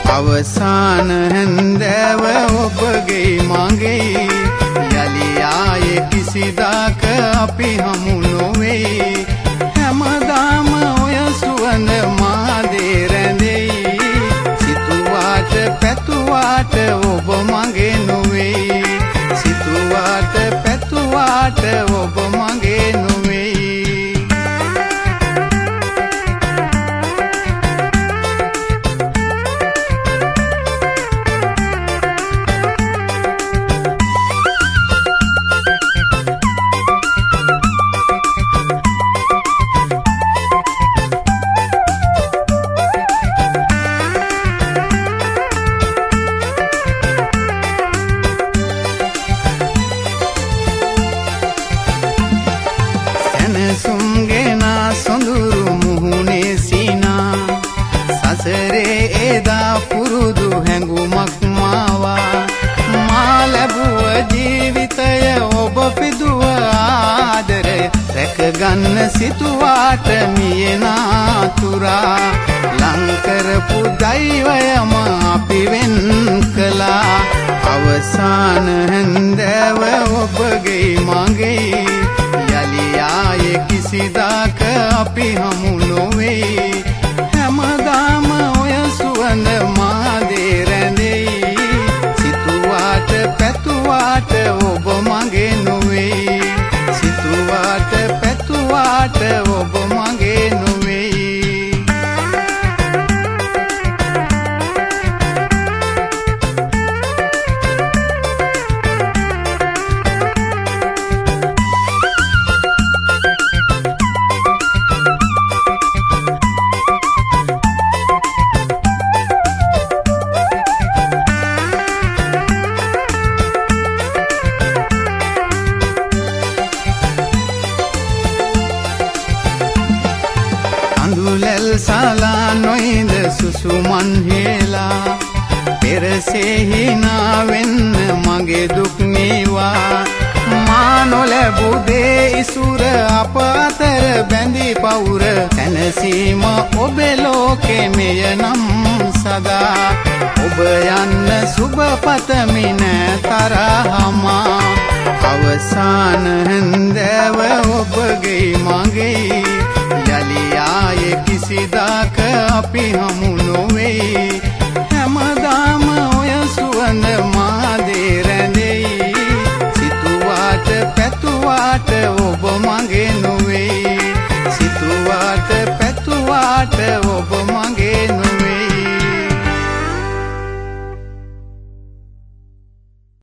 අවසාන හැන්දෑව ඔබගේ මගේ යලි ආයේ කිසිදාක අපි හමු නොවේ හැමදාම ඔය සුවඳ මාදේ රැඳෙයි සිතුවාට පැතුවාට ඔබ මගේ නොවේ සිතුවාට පැතුවාට ඔබ මගේ නොවේ සුම්ගෙනා සොඳුරු මුහුණේ සීනා සසරේ එදා පුරුදු හැඟුමක් මාවා මා ලැබුව ජීවිතය ඔබ පිදුව ආදරය රැකගන්න සිතුවාට මියනා තුරා ලංකරපු දෛවයම අපි වෙන් කළා අවසාන හැන්දෑව ඔබගේ මගේ ආයේ කිසිදාක අපි හමු නොවේ හැමදාම ඔය සුවඳ මාදේ රැඳෙයි සිතුවාට පැතුවාට ඔබ මගේ නොවේ සිතුවාට පැතුවාට ඔබ මගේ නොවේ අඳුලල් සලා නොයිද සුසුමන් හේලා පෙරසෙහිනා වෙන්න මගේ දුක් නීවා මා නොලැබු දේ ඉසුර අප අතර බැඳි පවුර තැනසීම ඔබේ ලෝකෙ මෙය නම් සදා ඔබ යන්න සුබ පතමි නෑ තරහමා අවසාන හැන්දෑව ඔබගේ මගේ යලි ආයේ කිසිදාක අපි හමු නොවේ හැමදාම ඔය සුවඳ මාදේ රැඳෙයි සිතුවාට පැතුවාට ඔබ මගේ නොවේ සිතුවාට පැතුවාට ඔබ